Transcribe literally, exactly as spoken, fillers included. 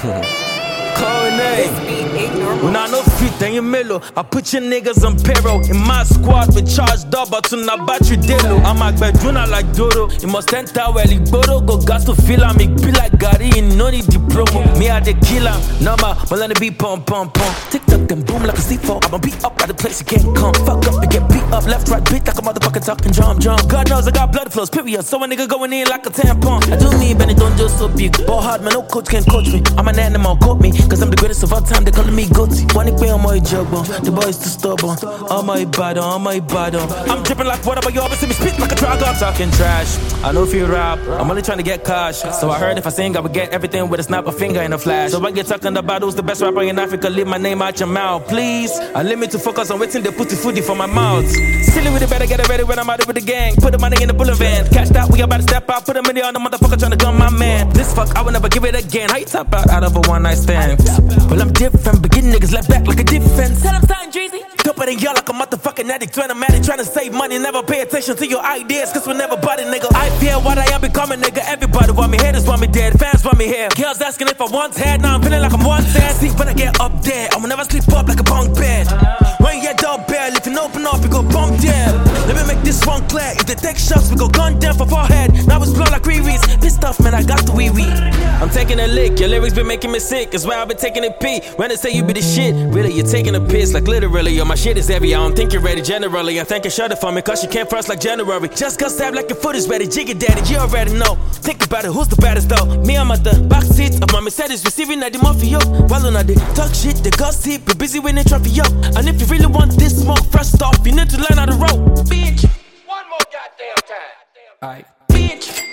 When I know fit, then you mellow. I put your niggas on payroll. In my squad, we charged up, but to na battery delo. I'm a bedroom like Dodo. You must enter well, Bodo. Go gas to feel I'm be like Gary, you no need the promo. Me I the killer, number, but let it be pump, pump, pump. Tick tock, then boom like a C four. I'ma beat up at the place you can't come. Fuck up and get beat up, left, right, beat like a motherfucking talking drum, drum. God knows I got blood flows, period. So a nigga going in like a tampon. I do me, Benny, don't just so big. Ball hard, man, no coach can coach me. I'm an animal, coat me, cause I'm the greatest of all time. They calling me Goaty. Wanna play on my juggle. The boys too stubborn. On my bad, on my bad. I'm dripping like water, but you always see me spit like a drug. I'm talking trash. I know if you rap, I'm only trying to get cash. So I heard if I sing, I would get everything with a snap of finger in a flash. So I get talking about who's the best rapper in Africa. Leave my name out your mouth, please. I limit to focus on waiting they put the foodie for my mouth. Silly with it, better get it ready when I'm out with the gang. Put the money in the bullet van. Catch that, we about to step out. Put the money on the motherfucker trying to gun my man. This fuck, I will never give it again. How you tap out out of a one night stand? Well, I'm different, begin niggas left back like a defense. Tell them something, Jeezy. Doper than y'all like a motherfucking addict. When I'm at it, trying to save money, never pay attention to your ideas, cause we never bought it, nigga. I feel what I am becoming, nigga. Everybody want me, haters want me dead, fans want me here. Girls asking if I once had, now I'm feeling like I'm once dead. See, when I get up there, I will never sleep up like a bunk bed. When you get down bad, if you open up, you go bump there. Let me make this one clear. If they take shots, we go gun down for forehead. Now it's blow like Riri's. This stuff, man, I got the wee wee. I'm taking a lick, your lyrics been making me sick. It's why I've been taking a pee. When they say you be the shit, really, you're taking a piss. Like literally, yo, my shit is heavy. I don't think you're ready generally. I think you shut it for me, cause you can't frost like January. Just got stabbed like your foot is ready. Jiggy daddy, you already know. Think about it, who's the baddest though? Me, I'm at the back seat of my Mercedes, receiving at the mafia. While on the talk shit, the gossip, be busy winning trophy, yo. And if you really want this smoke fresh stuff, you need to learn how to roll. Bitch, one more goddamn time. Alright. Bitch.